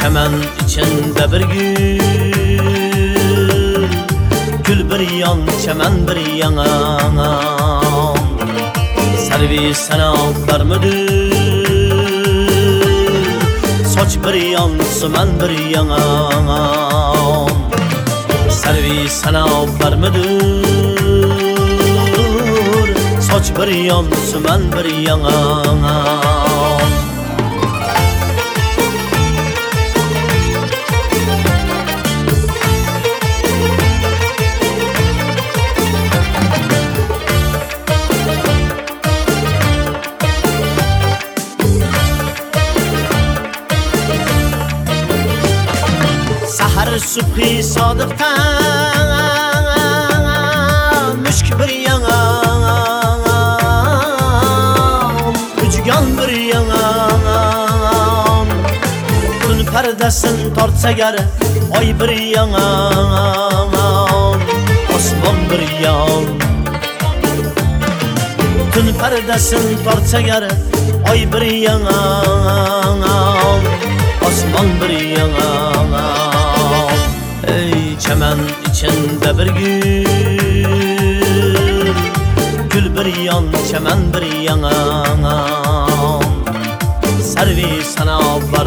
Çemen içinde bir gül bir yan, çemen bir yana. Servis sana vermedir, soç bir yan, sümen bir yana. Servis sana vermedir, soç bir yan, sümen bir yana. Sahar subhi sadıktan müşk bir yana, uçgan bir yana. Tün perdesin tortsa geri ay bir yana, osman bir yan. Tün perdesin tortsa geri ay bir yana, osman bir yana. Ey çemen içinde bir gül bir yan, çemen bir yana. Servis sana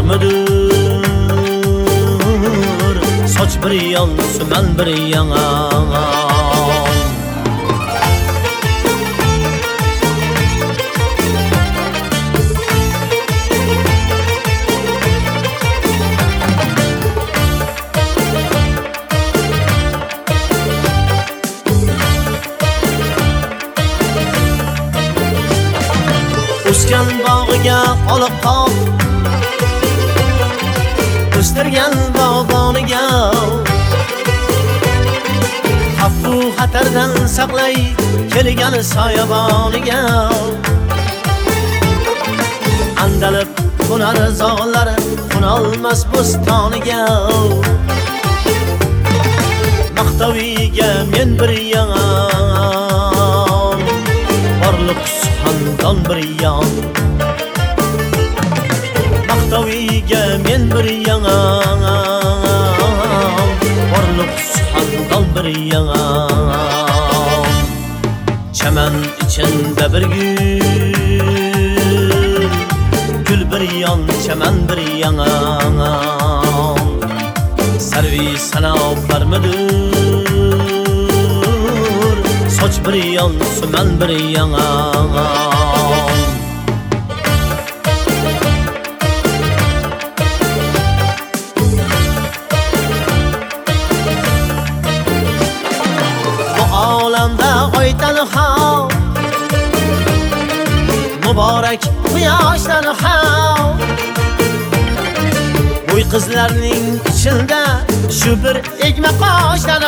varmıdır, soç bir yan, sümen bir yana. O'sgan bog'iga olib qol, o'stirgan bog'boniga xavfu xatardan saqlay kelgan soyaboniga. Andalib qo'nar zog'lari qo'nolmas bo'stoniga. Maqtaviga men bir yan, borliq suxandon bir yan. Maqtaviga men bir yan, borliq suxandon bir yan. Çemen içinde bir gül bir yan, çemen bir yana. Servis sana vermedir, soç bir yan, sümen bir yana. Bu alemde oytanı hav, mübarek quyoshdan hav. Uy qizlarning ichida shu bir egma qoshdan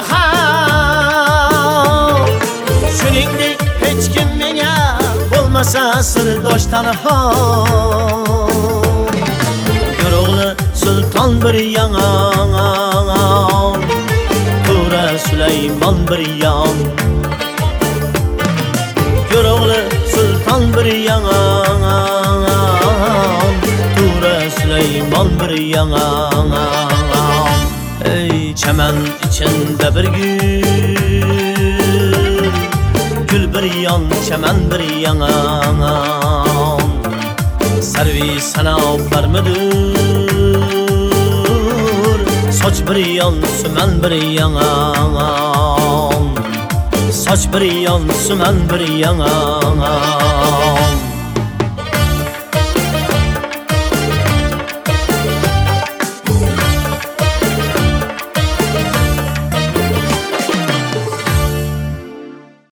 hav. Shuningdek hech kim menga bo'lmasa sirdoshdan hav. Yo'rog'li sulton bir yana, To'ra Sulaymon bir yan. Yo'rog'li sulton bir yana, To'ra Sulaymon bir yana. Ey çemen içinde bir gül bir yan, çemen bir yana. Servis sana vermedir, soç bir yan, sümen bir yana. Soç bir yan, sümen bir yana.